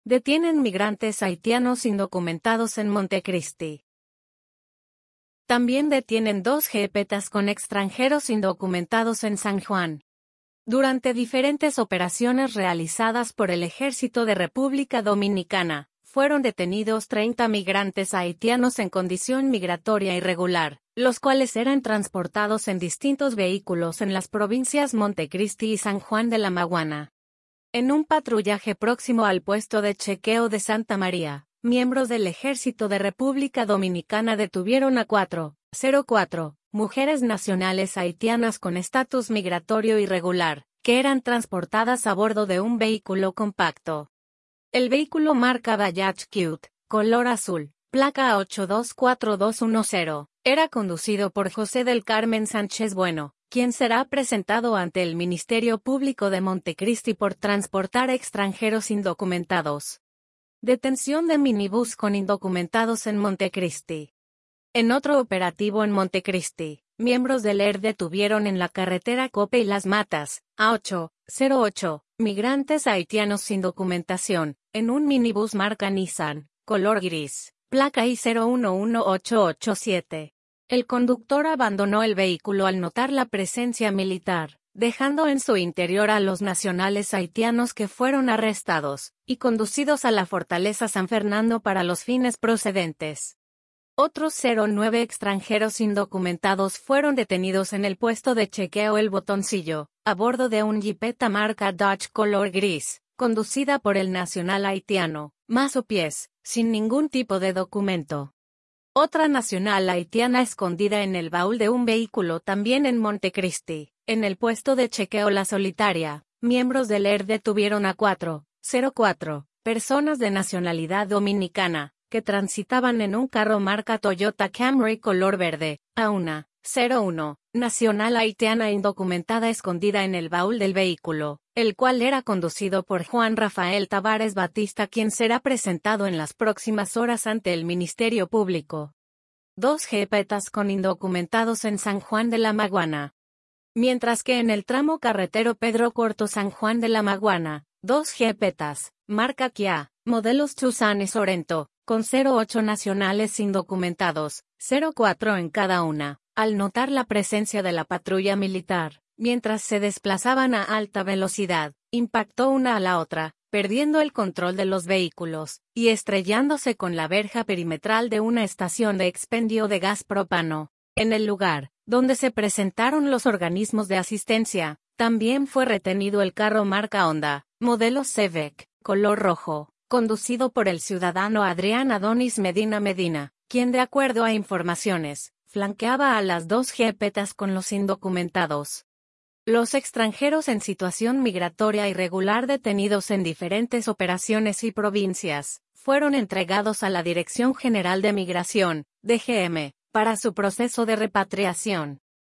Detienen migrantes haitianos indocumentados en Montecristi. También detienen 2 jepetas con extranjeros indocumentados en San Juan. Durante diferentes operaciones realizadas por el Ejército de República Dominicana, fueron detenidos 30 migrantes haitianos en condición migratoria irregular, los cuales eran transportados en distintos vehículos en las provincias Montecristi y San Juan de la Maguana. En un patrullaje próximo al puesto de chequeo de Santa María, miembros del Ejército de República Dominicana detuvieron a 4 mujeres nacionales haitianas con estatus migratorio irregular, que eran transportadas a bordo de un vehículo compacto. El vehículo marca Bajaj Cute, color azul, placa 824210, era conducido por José del Carmen Sánchez Bueno, quien será presentado ante el Ministerio Público de Montecristi por transportar extranjeros indocumentados. Detención de minibús con indocumentados en Montecristi. En otro operativo en Montecristi, miembros del ER detuvieron en la carretera Cope y Las Matas, a 808 migrantes haitianos sin documentación, en un minibús marca Nissan, color gris, placa I011887. El conductor abandonó el vehículo al notar la presencia militar, dejando en su interior a los nacionales haitianos que fueron arrestados y conducidos a la Fortaleza San Fernando para los fines procedentes. Otros 09 extranjeros indocumentados fueron detenidos en el puesto de chequeo El Botoncillo, a bordo de un jipeta marca Dodge color gris, conducida por el nacional haitiano, Mazo Pies, sin ningún tipo de documento. Otra nacional haitiana escondida en el baúl de un vehículo también en Montecristi, en el puesto de chequeo La Solitaria, miembros del ER detuvieron a 4 personas de nacionalidad dominicana, que transitaban en un carro marca Toyota Camry color verde, a una 01 nacional haitiana indocumentada escondida en el baúl del vehículo, el cual era conducido por Juan Rafael Tavares Batista, quien será presentado en las próximas horas ante el Ministerio Público. 2 jepetas con indocumentados en San Juan de la Maguana. Mientras que en el tramo carretero Pedro Corto San Juan de la Maguana, 2 jepetas, marca Kia, modelos Tucson y Sorento, con 08 nacionales indocumentados, 04 en cada una, al notar la presencia de la patrulla militar, mientras se desplazaban a alta velocidad, impactó una a la otra, perdiendo el control de los vehículos, y estrellándose con la verja perimetral de una estación de expendio de gas propano. En el lugar, donde se presentaron los organismos de asistencia, también fue retenido el carro marca Honda, modelo Civic, color rojo, conducido por el ciudadano Adrián Adonis Medina, quien de acuerdo a informaciones, flanqueaba a las 2 jepetas con los indocumentados. Los extranjeros en situación migratoria irregular detenidos en diferentes operaciones y provincias, fueron entregados a la Dirección General de Migración, DGM, para su proceso de repatriación.